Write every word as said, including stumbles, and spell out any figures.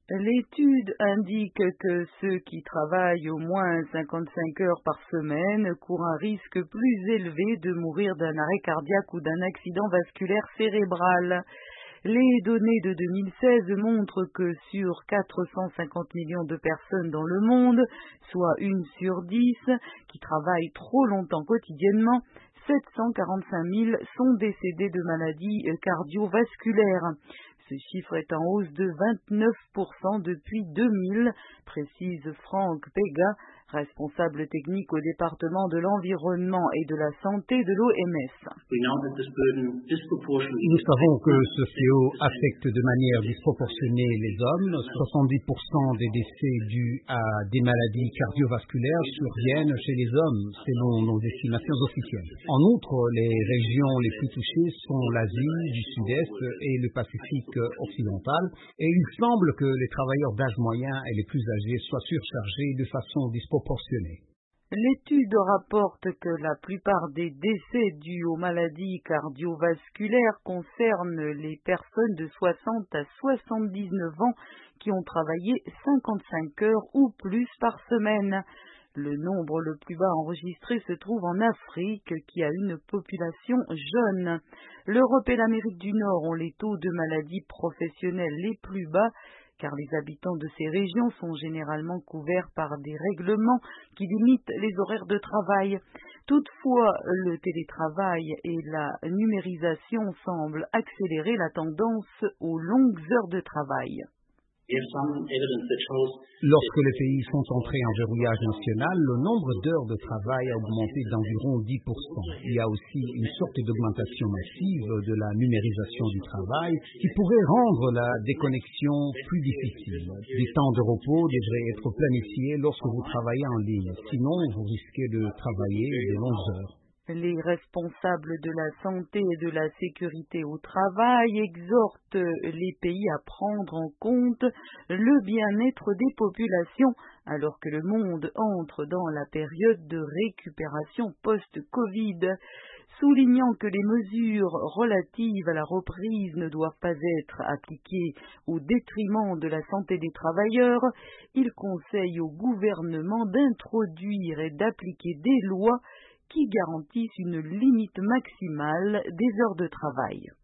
L'étude indique que ceux qui travaillent au moins cinquante-cinq heures par semaine courent un risque plus élevé de mourir d'un arrêt cardiaque ou d'un accident vasculaire cérébral. Les données de deux mille seize montrent que sur quatre cent cinquante millions de personnes dans le monde, soit une sur dix, qui travaillent trop longtemps quotidiennement, sept cent quarante-cinq mille sont décédés de maladies cardiovasculaires. Ce chiffre est en hausse de vingt-neuf pour cent depuis deux mille, précise Frank Pega, responsable technique au département de l'environnement et de la santé de l'O M S. Nous savons que ce fléau affecte de manière disproportionnée les hommes. soixante-dix pour cent des décès dus à des maladies cardiovasculaires surviennent chez les hommes, selon nos estimations officielles. En outre, les régions les plus touchées sont l'Asie du Sud-Est et le Pacifique occidental, et il semble que les travailleurs d'âge moyen et les plus âgés soient surchargés de façon disproportionnée. L'étude rapporte que la plupart des décès dus aux maladies cardiovasculaires concernent les personnes de soixante à soixante-dix-neuf ans qui ont travaillé cinquante-cinq heures ou plus par semaine. Le nombre le plus bas enregistré se trouve en Afrique, qui a une population jeune. L'Europe et l'Amérique du Nord ont les taux de maladies professionnelles les plus bas, car les habitants de ces régions sont généralement couverts par des règlements qui limitent les horaires de travail. Toutefois, le télétravail et la numérisation semblent accélérer la tendance aux longues heures de travail. Lorsque les pays sont entrés en verrouillage national, le nombre d'heures de travail a augmenté d'environ dix pour cent. Il y a aussi une sorte d'augmentation massive de la numérisation du travail qui pourrait rendre la déconnexion plus difficile. Des temps de repos devraient être planifiés lorsque vous travaillez en ligne, sinon vous risquez de travailler de longues heures. Les responsables de la santé et de la sécurité au travail exhortent les pays à prendre en compte le bien-être des populations alors que le monde entre dans la période de récupération post-Covid, soulignant que les mesures relatives à la reprise ne doivent pas être appliquées au détriment de la santé des travailleurs. Il conseille au gouvernement d'introduire et d'appliquer des lois qui garantissent une limite maximale des heures de travail.